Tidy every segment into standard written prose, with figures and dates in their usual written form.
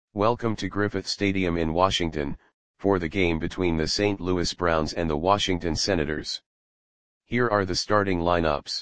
Welcome to Griffith Stadium in Washington, for the game between the St. Louis Browns and the Washington Senators. Here are the starting lineups.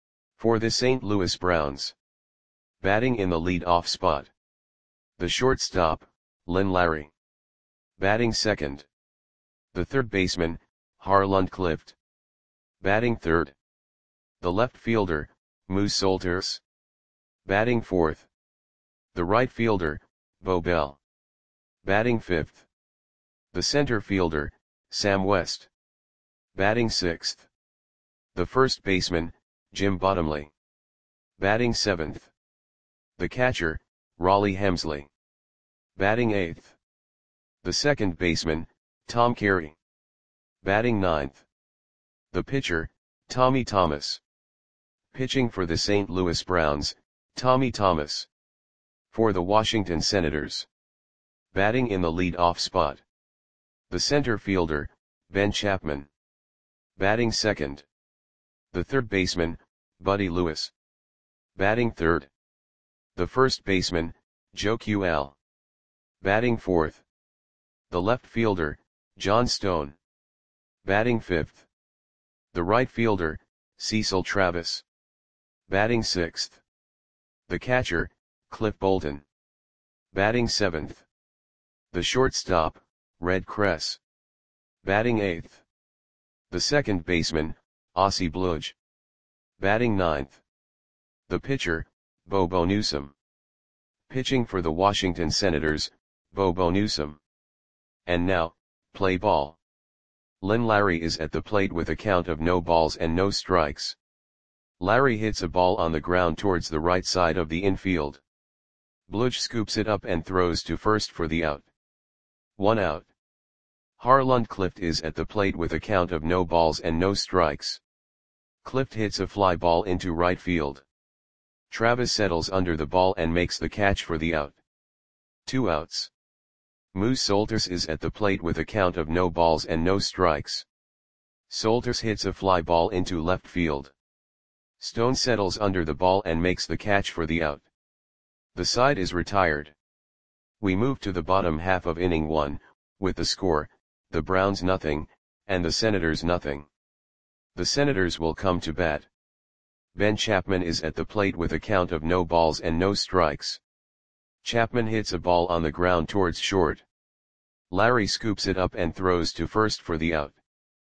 For the St. Louis Browns. Batting in the lead-off spot. The shortstop, Lynn Larry. Batting second. The third baseman, Harland Clift. Batting third. The left fielder, Moose Solters. Batting fourth. The right fielder, Bo Bell. Batting fifth. The center fielder, Sam West. Batting sixth. The first baseman, Jim Bottomley. Batting seventh. The catcher, Raleigh Hemsley. Batting eighth. The second baseman, Tom Carey. Batting ninth. The pitcher, Tommy Thomas. Pitching for the St. Louis Browns, Tommy Thomas. For the Washington Senators. Batting in the lead-off spot. The center fielder, Ben Chapman. Batting second. The third baseman, Buddy Lewis. Batting third. The first baseman, Joe QL. Batting fourth. The left fielder, John Stone. Batting fifth. The right fielder, Cecil Travis. Batting sixth. The catcher, Cliff Bolton. Batting seventh. The shortstop, Red Kress. Batting eighth. The second baseman, Ossie Bludge. Batting ninth. The pitcher, Bobo Newsom. Pitching for the Washington Senators, Bobo Newsom. And now, play ball. Lynn Larry is at the plate with a count of no balls and no strikes. Larry hits a ball on the ground towards the right side of the infield. Bludge scoops it up and throws to first for the out. 1 out. Harland Clift is at the plate with a count of no balls and no strikes. Clift hits a fly ball into right field. Travis settles under the ball and makes the catch for the out. 2 outs. Moose Solters is at the plate with a count of no balls and no strikes. Solters hits a fly ball into left field. Stone settles under the ball and makes the catch for the out. The side is retired. We move to the bottom half of inning 1, with the score, the Browns nothing, and the Senators nothing. The Senators will come to bat. Ben Chapman is at the plate with a count of no balls and no strikes. Chapman hits a ball on the ground towards short. Larry scoops it up and throws to first for the out.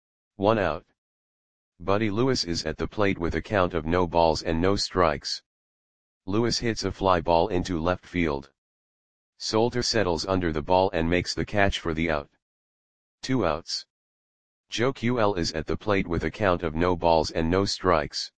1 out. Buddy Lewis is at the plate with a count of no balls and no strikes. Lewis hits a fly ball into left field. Solter settles under the ball and makes the catch for the out. 2 outs. Joe QL is at the plate with a count of no balls and no strikes.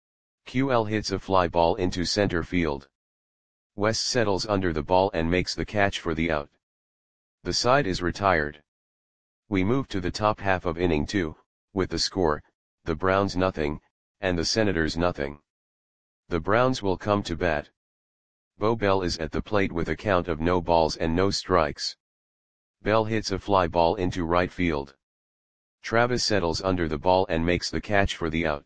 QL hits a fly ball into center field. West settles under the ball and makes the catch for the out. The side is retired. We move to the top half of inning 2, with the score, the Browns nothing, and the Senators nothing. The Browns will come to bat. Bo Bell is at the plate with a count of no balls and no strikes. Bell hits a fly ball into right field. Travis settles under the ball and makes the catch for the out.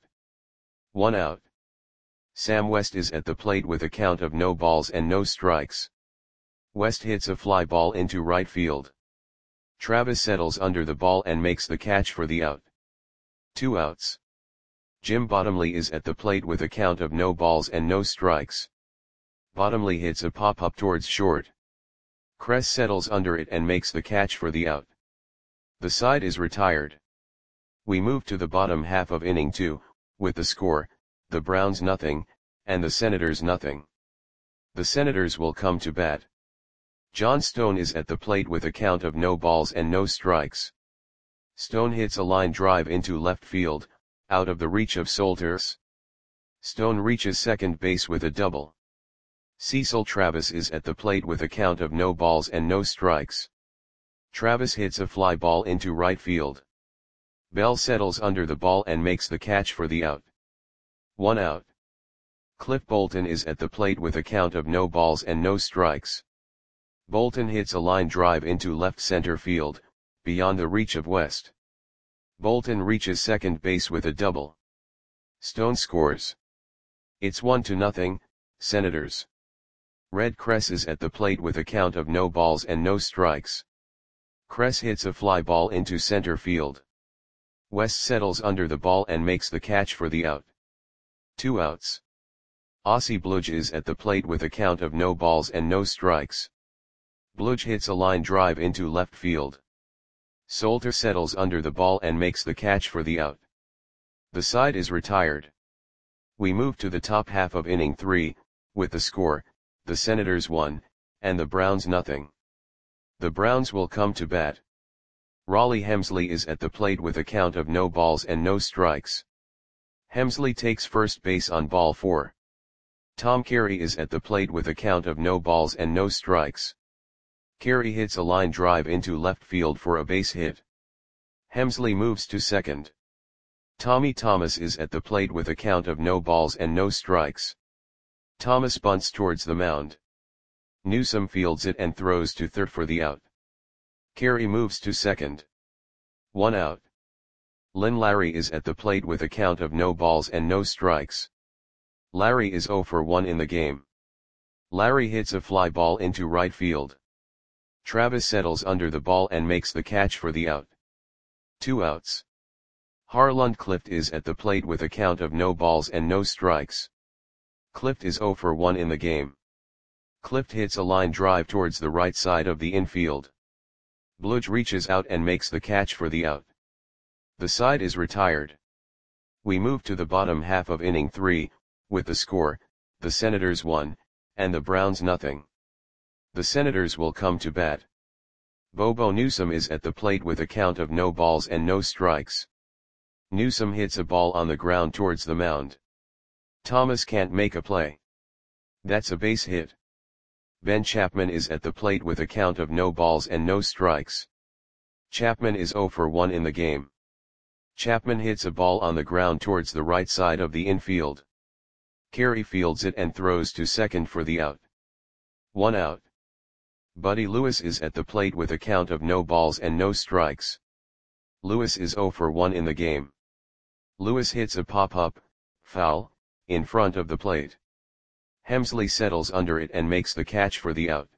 1 out. Sam West is at the plate with a count of no balls and no strikes. West hits a fly ball into right field. Travis settles under the ball and makes the catch for the out. 2 outs. Jim Bottomley is at the plate with a count of no balls and no strikes. Bottomley hits a pop-up towards short. Kress settles under it and makes the catch for the out. The side is retired. We move to the bottom half of inning 2, with the score, the Browns nothing, and the Senators nothing. The Senators will come to bat. John Stone is at the plate with a count of no balls and no strikes. Stone hits a line drive into left field, out of the reach of Solters. Stone reaches second base with a double. Cecil Travis is at the plate with a count of no balls and no strikes. Travis hits a fly ball into right field. Bell settles under the ball and makes the catch for the out. 1 out. Cliff Bolton is at the plate with a count of no balls and no strikes. Bolton hits a line drive into left center field, beyond the reach of West. Bolton reaches second base with a double. Stone scores. It's 1-0, Senators. Red Cress is at the plate with a count of no balls and no strikes. Cress hits a fly ball into center field. West settles under the ball and makes the catch for the out. 2 outs. Aussie Bludge is at the plate with a count of no balls and no strikes. Bludge hits a line drive into left field. Solter settles under the ball and makes the catch for the out. The side is retired. We move to the top half of inning 3, with the score, the Senators 1, and the Browns nothing. The Browns will come to bat. Raleigh Hemsley is at the plate with a count of no balls and no strikes. Hemsley takes first base on ball 4. Tom Carey is at the plate with a count of no balls and no strikes. Carey hits a line drive into left field for a base hit. Hemsley moves to second. Tommy Thomas is at the plate with a count of no balls and no strikes. Thomas bunts towards the mound. Newsome fields it and throws to third for the out. Carey moves to second. 1 out. Lynn Larry is at the plate with a count of no balls and no strikes. Larry is 0 for 1 in the game. Larry hits a fly ball into right field. Travis settles under the ball and makes the catch for the out. 2 outs. Harland Clift is at the plate with a count of no balls and no strikes. Clift is 0 for 1 in the game. Clift hits a line drive towards the right side of the infield. Bludge reaches out and makes the catch for the out. The side is retired. We move to the bottom half of inning 3, with the score, the Senators 1, and the Browns nothing. The Senators will come to bat. Bobo Newsome is at the plate with a count of no balls and no strikes. Newsome hits a ball on the ground towards the mound. Thomas can't make a play. That's a base hit. Ben Chapman is at the plate with a count of no balls and no strikes. Chapman is 0 for 1 in the game. Chapman hits a ball on the ground towards the right side of the infield. Carey fields it and throws to second for the out. 1 out. Buddy Lewis is at the plate with a count of no balls and no strikes. Lewis is 0 for 1 in the game. Lewis hits a pop-up, foul, in front of the plate. Hemsley settles under it and makes the catch for the out.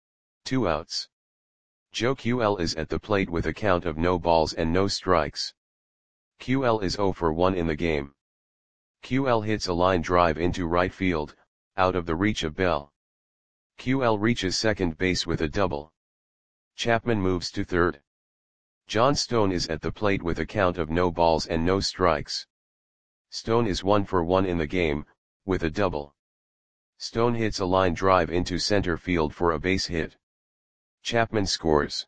2 outs. Joe QL is at the plate with a count of no balls and no strikes. QL is 0 for 1 in the game. QL hits a line drive into right field, out of the reach of Bell. QL reaches second base with a double. Chapman moves to third. John Stone is at the plate with a count of no balls and no strikes. Stone is 1 for 1 in the game, with a double. Stone hits a line drive into center field for a base hit. Chapman scores.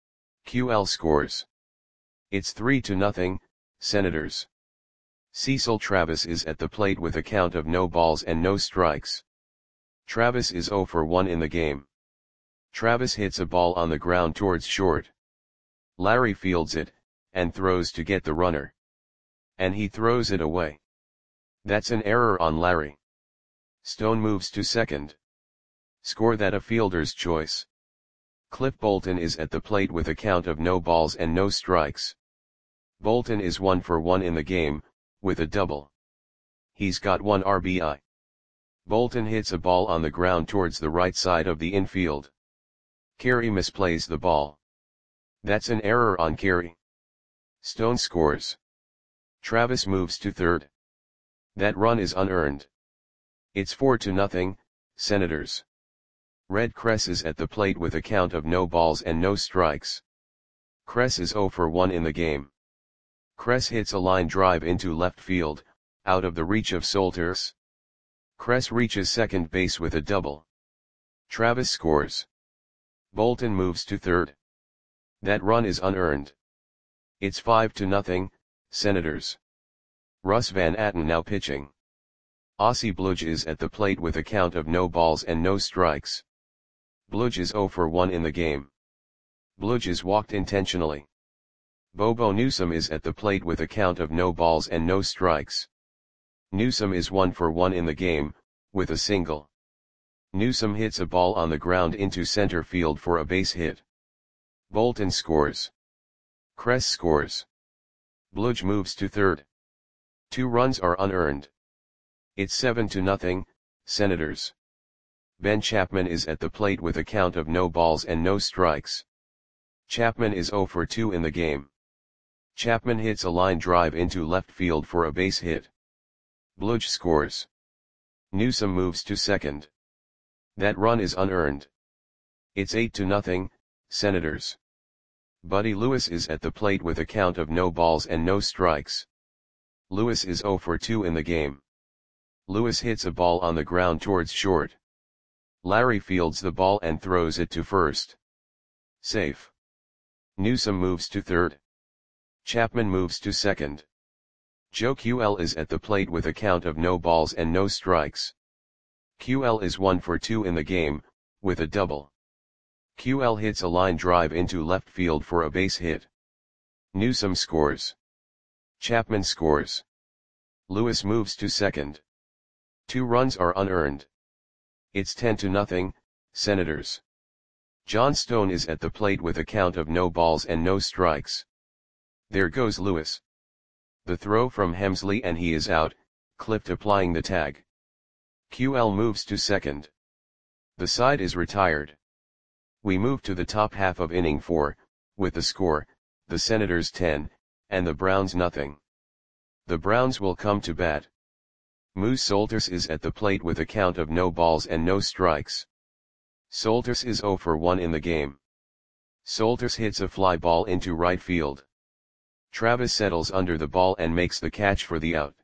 QL scores. It's 3-0, Senators. Cecil Travis is at the plate with a count of no balls and no strikes. Travis is 0 for 1 in the game. Travis hits a ball on the ground towards short. Larry fields it, and throws to get the runner. And he throws it away. That's an error on Larry. Stone moves to second. Score that a fielder's choice. Cliff Bolton is at the plate with a count of no balls and no strikes. Bolton is 1 for 1 in the game, with a double. He's got 1 RBI. Bolton hits a ball on the ground towards the right side of the infield. Carey misplays the ball. That's an error on Carey. Stone scores. Travis moves to third. That run is unearned. It's 4-0, Senators. Red Cress is at the plate with a count of no balls and no strikes. Cress is 0 for 1 in the game. Cress hits a line drive into left field, out of the reach of Solters. Cress reaches second base with a double. Travis scores. Bolton moves to third. That run is unearned. It's 5-0, Senators. Russ Van Atten now pitching. Aussie Bludge is at the plate with a count of no balls and no strikes. Bludge is 0 for 1 in the game. Bludge is walked intentionally. Bobo Newsome is at the plate with a count of no balls and no strikes. Newsome is 1 for 1 in the game, with a single. Newsome hits a ball on the ground into center field for a base hit. Bolton scores. Cress scores. Bludge moves to third. 2 runs are unearned. It's 7-0, Senators. Ben Chapman is at the plate with a count of no balls and no strikes. Chapman is 0 for 2 in the game. Chapman hits a line drive into left field for a base hit. Bludge scores. Newsome moves to second. That run is unearned. It's 8-0, Senators. Buddy Lewis is at the plate with a count of no balls and no strikes. Lewis is 0 for 2 in the game. Lewis hits a ball on the ground towards short. Larry fields the ball and throws it to first. Safe. Newsome moves to third. Chapman moves to second. Joe QL is at the plate with a count of no balls and no strikes. QL is 1 for 2 in the game, with a double. QL hits a line drive into left field for a base hit. Newsome scores. Chapman scores. Lewis moves to second. 2 runs are unearned. It's 10-0, Senators. John Stone is at the plate with a count of no balls and no strikes. There goes Lewis. The throw from Hemsley and he is out, Clift applying the tag. QL moves to second. The side is retired. We move to the top half of inning 4, with the score, the Senators 10, and the Browns nothing. The Browns will come to bat. Moose Solters is at the plate with a count of no balls and no strikes. Solters is 0 for 1 in the game. Solters hits a fly ball into right field. Travis settles under the ball and makes the catch for the out.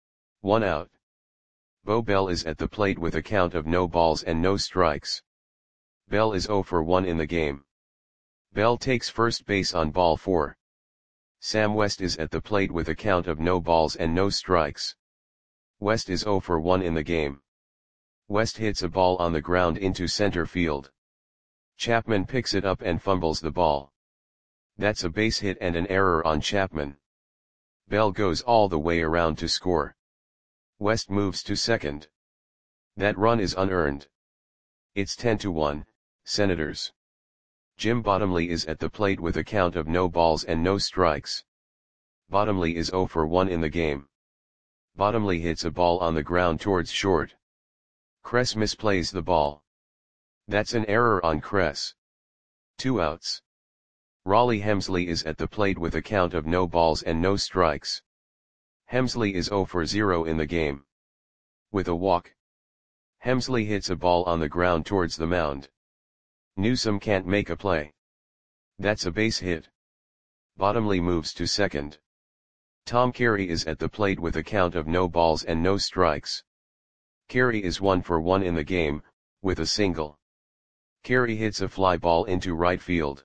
1 out. Bo Bell is at the plate with a count of no balls and no strikes. Bell is 0 for 1 in the game. Bell takes first base on ball 4. Sam West is at the plate with a count of no balls and no strikes. West is 0 for 1 in the game. West hits a ball on the ground into center field. Chapman picks it up and fumbles the ball. That's a base hit and an error on Chapman. Bell goes all the way around to score. West moves to second. That run is unearned. It's 10-1, Senators. Jim Bottomley is at the plate with a count of no balls and no strikes. Bottomley is 0 for 1 in the game. Bottomley hits a ball on the ground towards short. Kress misplays the ball. That's an error on Kress. 2 outs. Raleigh Hemsley is at the plate with a count of no balls and no strikes. Hemsley is 0 for 0 in the game. With a walk. Hemsley hits a ball on the ground towards the mound. Newsome can't make a play. That's a base hit. Bottomley moves to second. Tom Carey is at the plate with a count of no balls and no strikes. Carey is 1 for 1 in the game, with a single. Carey hits a fly ball into right field.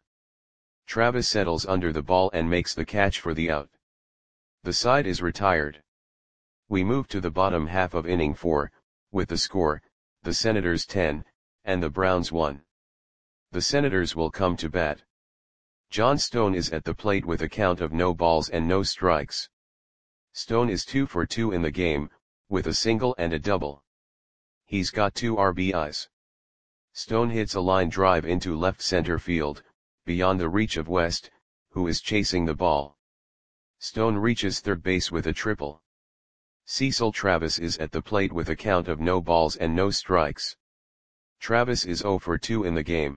Travis settles under the ball and makes the catch for the out. The side is retired. We move to the bottom half of inning 4, with the score, the Senators 10, and the Browns 1. The Senators will come to bat. John Stone is at the plate with a count of no balls and no strikes. Stone is 2 for 2 in the game, with a single and a double. He's got 2 RBIs. Stone hits a line drive into left center field, beyond the reach of West, who is chasing the ball. Stone reaches third base with a triple. Cecil Travis is at the plate with a count of no balls and no strikes. Travis is 0 for 2 in the game.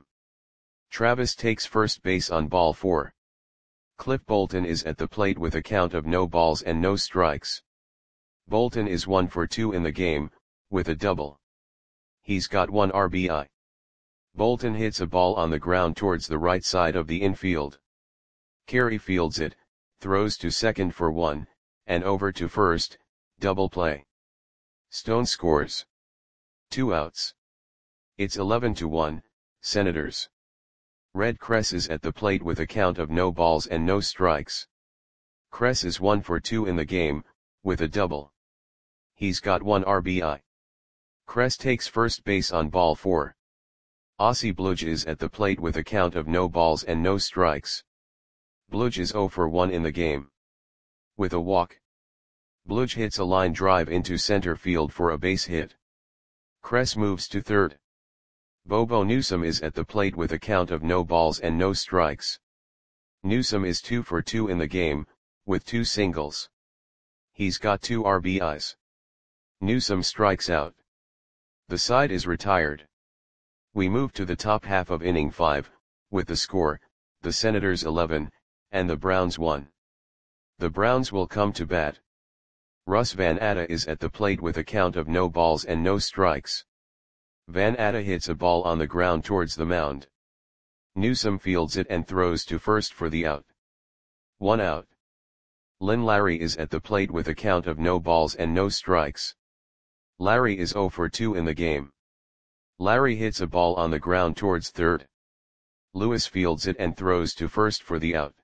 Travis takes first base on ball 4. Cliff Bolton is at the plate with a count of no balls and no strikes. Bolton is 1 for 2 in the game, with a double. He's got 1 RBI. Bolton hits a ball on the ground towards the right side of the infield. Carey fields it, throws to second for 1, and over to first, double play. Stone scores. 2 outs. It's 11-1, Senators. Red Kress is at the plate with a count of no balls and no strikes. Kress is 1 for 2 in the game, with a double. He's got 1 RBI. Kress takes first base on ball 4. Ossie Bludge is at the plate with a count of no balls and no strikes. Bludge is 0 for 1 in the game. With a walk. Bludge hits a line drive into center field for a base hit. Kress moves to third. Bobo Newsome is at the plate with a count of no balls and no strikes. Newsome is 2 for 2 in the game, with 2 singles. He's got 2 RBIs. Newsome strikes out. The side is retired. We move to the top half of inning 5, with the score, the Senators 11, and the Browns 1. The Browns will come to bat. Russ Van Atta is at the plate with a count of no balls and no strikes. Van Atta hits a ball on the ground towards the mound. Newsome fields it and throws to first for the out. 1 out. Lynn Larry is at the plate with a count of no balls and no strikes. Larry is 0 for 2 in the game. Larry hits a ball on the ground towards third. Lewis fields it and throws to first for the out.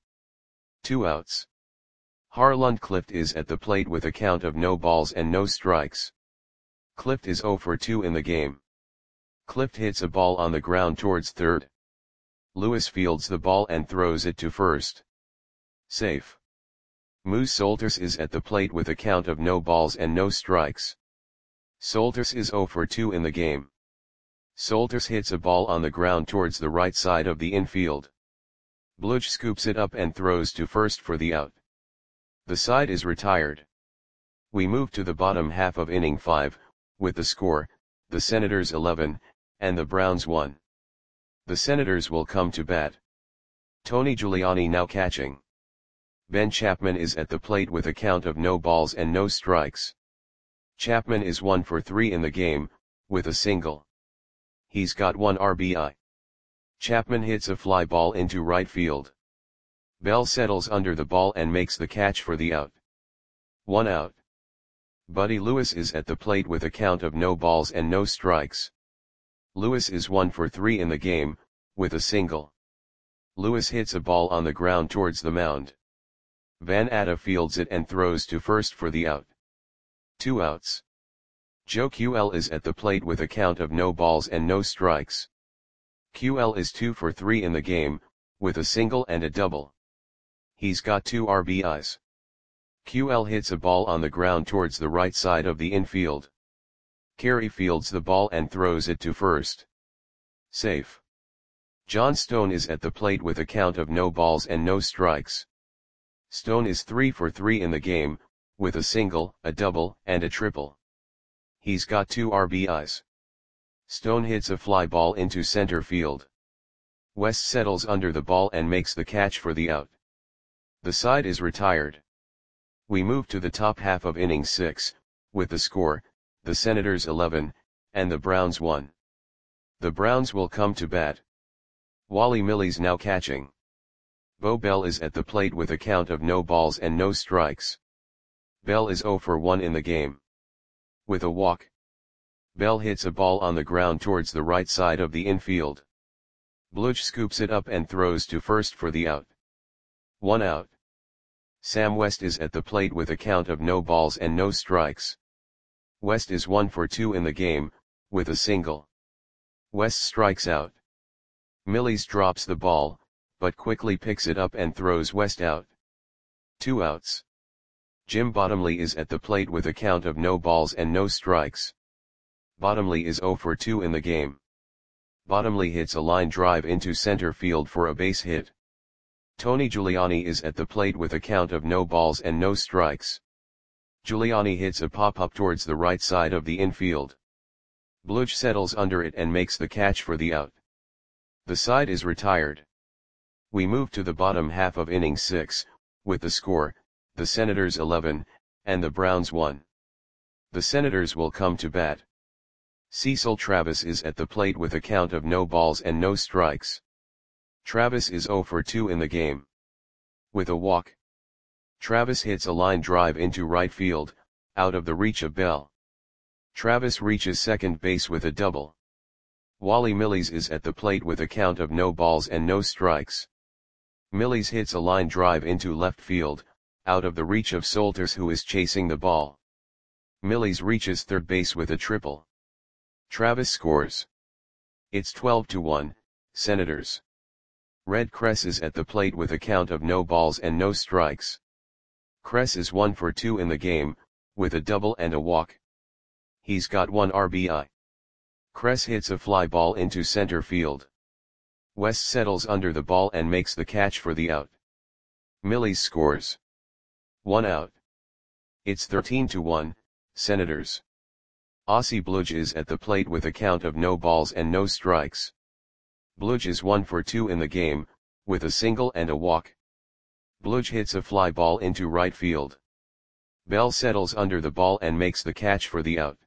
2 outs. Harland Clift is at the plate with a count of no balls and no strikes. Clift is 0 for 2 in the game. Clift hits a ball on the ground towards third. Lewis fields the ball and throws it to first. Safe. Moose Solters is at the plate with a count of no balls and no strikes. Solters is 0 for 2 in the game. Solters hits a ball on the ground towards the right side of the infield. Bludge scoops it up and throws to first for the out. The side is retired. We move to the bottom half of inning 5, with the score, the Senators 11, and the Browns 1. The Senators will come to bat. Tony Giuliani now catching. Ben Chapman is at the plate with a count of no balls and no strikes. Chapman is 1 for 3 in the game, with a single. He's got 1 RBI. Chapman hits a fly ball into right field. Bell settles under the ball and makes the catch for the out. 1 out. Buddy Lewis is at the plate with a count of no balls and no strikes. Lewis is 1 for 3 in the game, with a single. Lewis hits a ball on the ground towards the mound. Van Atta fields it and throws to first for the out. 2 outs. Joe QL is at the plate with a count of no balls and no strikes. QL is 2 for 3 in the game, with a single and a double. He's got 2 RBIs. QL hits a ball on the ground towards the right side of the infield. Carey fields the ball and throws it to first. Safe. John Stone is at the plate with a count of no balls and no strikes. Stone is 3 for 3 in the game, with a single, a double, and a triple. He's got 2 RBIs. Stone hits a fly ball into center field. West settles under the ball and makes the catch for the out. The side is retired. We move to the top half of inning 6, with the score, the Senators 11, and the Browns 1. The Browns will come to bat. Wally Milles now catching. Bo Bell is at the plate with a count of no balls and no strikes. Bell is 0 for 1 in the game. With a walk. Bell hits a ball on the ground towards the right side of the infield. Bludge scoops it up and throws to first for the out. 1 out. Sam West is at the plate with a count of no balls and no strikes. West is 1 for 2 in the game, with a single. West strikes out. Milles drops the ball, but quickly picks it up and throws West out. 2 outs. Jim Bottomley is at the plate with a count of no balls and no strikes. Bottomley is 0 for 2 in the game. Bottomley hits a line drive into center field for a base hit. Tony Giuliani is at the plate with a count of no balls and no strikes. Giuliani hits a pop-up towards the right side of the infield. Bludge settles under it and makes the catch for the out. The side is retired. We move to the bottom half of inning 6, with the score, the Senators 11, and the Browns 1. The Senators will come to bat. Cecil Travis is at the plate with a count of no balls and no strikes. Travis is 0 for 2 in the game. With a walk. Travis hits a line drive into right field, out of the reach of Bell. Travis reaches second base with a double. Wally Milles is at the plate with a count of no balls and no strikes. Milles hits a line drive into left field, out of the reach of Solters who is chasing the ball. Milles reaches third base with a triple. Travis scores. It's 12-1, Senators. Red Kress is at the plate with a count of no balls and no strikes. Kress is 1 for 2 in the game, with a double and a walk. He's got 1 RBI. Kress hits a fly ball into center field. West settles under the ball and makes the catch for the out. Milles scores. 1 out. It's 13-1, Senators. Aussie Bludge is at the plate with a count of no balls and no strikes. Bludge is 1 for 2 in the game, with a single and a walk. Bludge hits a fly ball into right field. Bell settles under the ball and makes the catch for the out.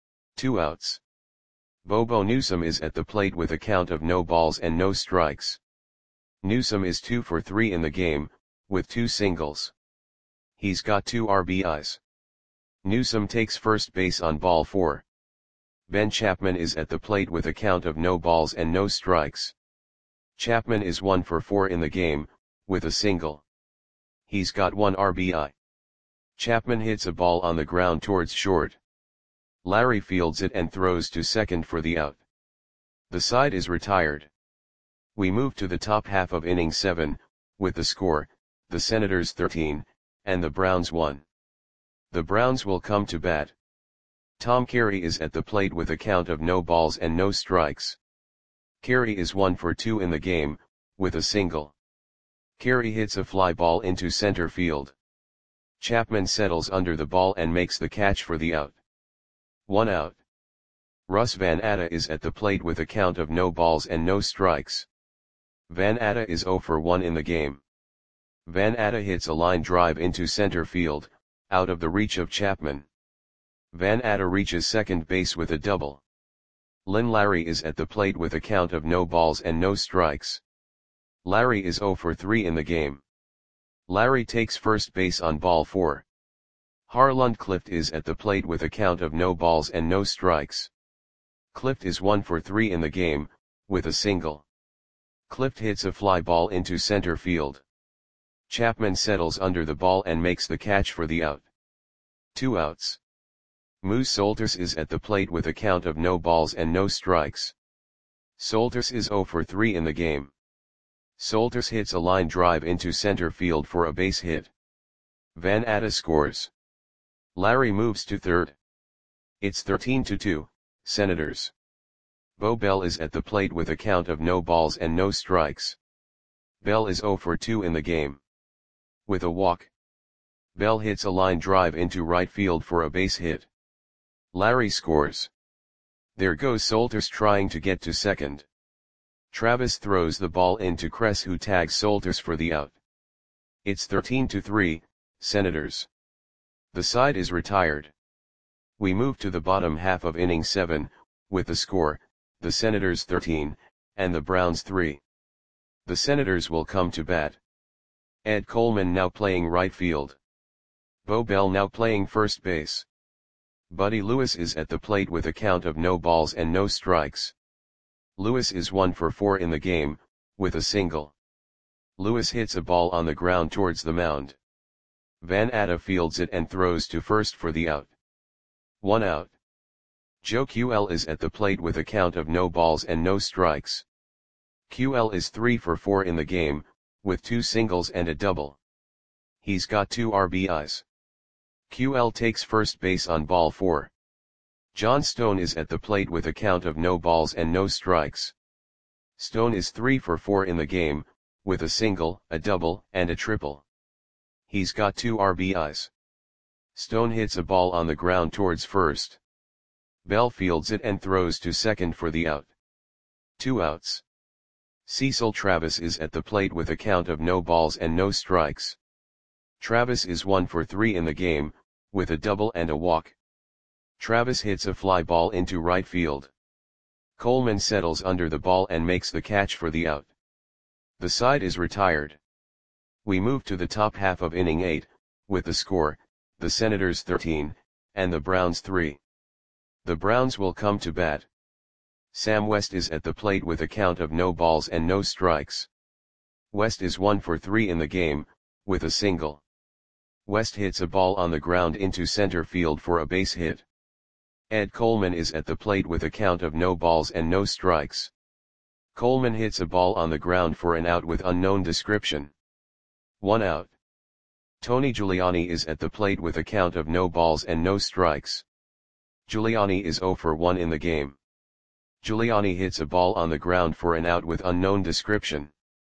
2 outs. Bobo Newsome is at the plate with a count of no balls and no strikes. Newsome is 2 for 3 in the game, with 2 singles. He's got 2 RBIs. Newsome takes first base on ball 4. Ben Chapman is at the plate with a count of no balls and no strikes. Chapman is 1 for 4 in the game, with a single. He's got 1 RBI. Chapman hits a ball on the ground towards short. Larry fields it and throws to second for the out. The side is retired. We move to the top half of inning 7, with the score, the Senators 13, and the Browns 1. The Browns will come to bat. Tom Carey is at the plate with a count of no balls and no strikes. Carey is 1 for 2 in the game, with a single. Carey hits a fly ball into center field. Chapman settles under the ball and makes the catch for the out. 1 out. Russ Van Atta is at the plate with a count of no balls and no strikes. Van Atta is 0 for 1 in the game. Van Atta hits a line drive into center field, out of the reach of Chapman. Van Atta reaches second base with a double. Lynn Larry is at the plate with a count of no balls and no strikes. Larry is 0 for 3 in the game. Larry takes first base on ball 4. Harland Clift is at the plate with a count of no balls and no strikes. Clift is 1 for 3 in the game, with a single. Clift hits a fly ball into center field. Chapman settles under the ball and makes the catch for the out. 2 outs. Moose Solters is at the plate with a count of no balls and no strikes. Solters is 0 for 3 in the game. Solters hits a line drive into center field for a base hit. Van Atta scores. Larry moves to third. It's 13-2, Senators. Bo Bell is at the plate with a count of no balls and no strikes. Bell is 0 for 2 in the game. With a walk. Bell hits a line drive into right field for a base hit. Larry scores. There goes Solters trying to get to second. Travis throws the ball into Kress, who tags Solters for the out. It's 13-3, Senators. The side is retired. We move to the bottom half of inning 7, with the score, the Senators 13, and the Browns 3. The Senators will come to bat. Ed Coleman now playing right field. Bo Bell now playing first base. Buddy Lewis is at the plate with a count of no balls and no strikes. Lewis is 1 for 4 in the game, with a single. Lewis hits a ball on the ground towards the mound. Van Atta fields it and throws to first for the out. 1 out. Joe QL is at the plate with a count of no balls and no strikes. QL is 3 for 4 in the game, with 2 singles and a double. He's got 2 RBIs. QL takes first base on ball 4. John Stone is at the plate with a count of no balls and no strikes. Stone is 3 for 4 in the game, with a single, a double, and a triple. He's got 2 RBIs. Stone hits a ball on the ground towards first. Bell fields it and throws to second for the out. 2 outs. Cecil Travis is at the plate with a count of no balls and no strikes. Travis is 1 for 3 in the game, with a double and a walk. Travis hits a fly ball into right field. Coleman settles under the ball and makes the catch for the out. The side is retired. We move to the top half of inning 8, with the score, the Senators 13, and the Browns 3. The Browns will come to bat. Sam West is at the plate with a count of no balls and no strikes. West is 1 for 3 in the game, with a single. West hits a ball on the ground into center field for a base hit. Ed Coleman is at the plate with a count of no balls and no strikes. Coleman hits a ball on the ground for an out with unknown description. 1 out. Tony Giuliani is at the plate with a count of no balls and no strikes. Giuliani is 0 for 1 in the game. Giuliani hits a ball on the ground for an out with unknown description.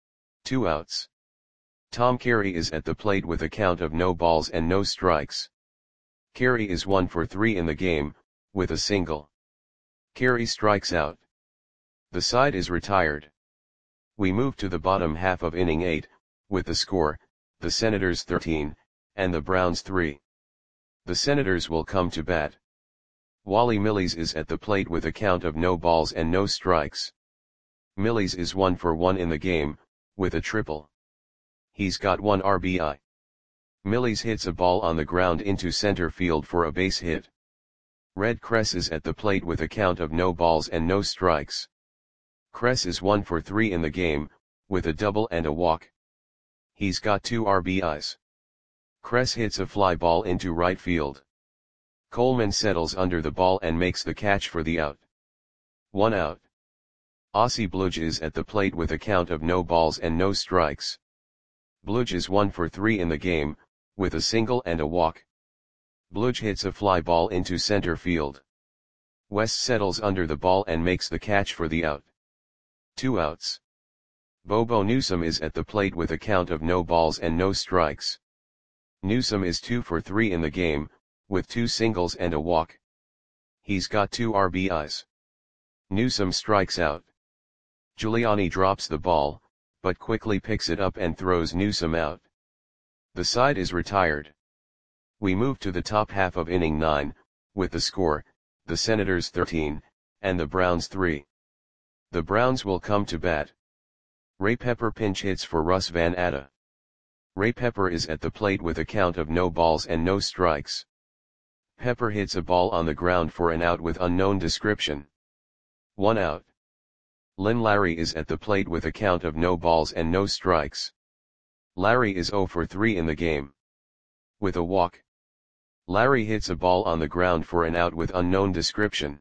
2 outs. Tom Carey is at the plate with a count of no balls and no strikes. Carey is 1 for 3 in the game, with a single. Carey strikes out. The side is retired. We move to the bottom half of inning 8, with the score, the Senators 13, and the Browns 3. The Senators will come to bat. Wally Milles is at the plate with a count of no balls and no strikes. Milles is 1 for 1 in the game, with a triple. He's got 1 RBI. Milles hits a ball on the ground into center field for a base hit. Red Kress is at the plate with a count of no balls and no strikes. Kress is 1 for 3 in the game, with a double and a walk. He's got 2 RBIs. Kress hits a fly ball into right field. Coleman settles under the ball and makes the catch for the out. 1 out. Ossie Bludge is at the plate with a count of no balls and no strikes. Bludge is 1 for 3 in the game, with a single and a walk. Bludge hits a fly ball into center field. West settles under the ball and makes the catch for the out. 2 outs. Bobo Newsome is at the plate with a count of no balls and no strikes. Newsome is 2 for 3 in the game, with 2 singles and a walk. He's got 2 RBIs. Newsome strikes out. Giuliani drops the ball, but quickly picks it up and throws Newsome out. The side is retired. We move to the top half of inning 9, with the score, the Senators 13, and the Browns 3. The Browns will come to bat. Ray Pepper pinch hits for Russ Van Atta. Ray Pepper is at the plate with a count of no balls and no strikes. Pepper hits a ball on the ground for an out with unknown description. 1 out. Lynn Larry is at the plate with a count of no balls and no strikes. Larry is 0 for 3 in the game. With a walk. Larry hits a ball on the ground for an out with unknown description.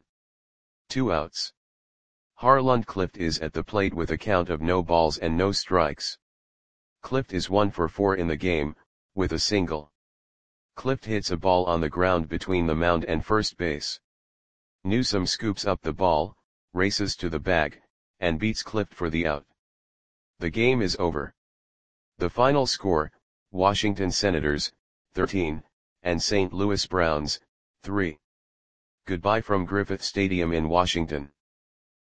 2 outs. Harland Clift is at the plate with a count of no balls and no strikes. Clift is 1 for 4 in the game, with a single. Clift hits a ball on the ground between the mound and first base. Newsome scoops up the ball, races to the bag, and beats Clift for the out. The game is over. The final score, Washington Senators, 13, and St. Louis Browns, 3. Goodbye from Griffith Stadium in Washington.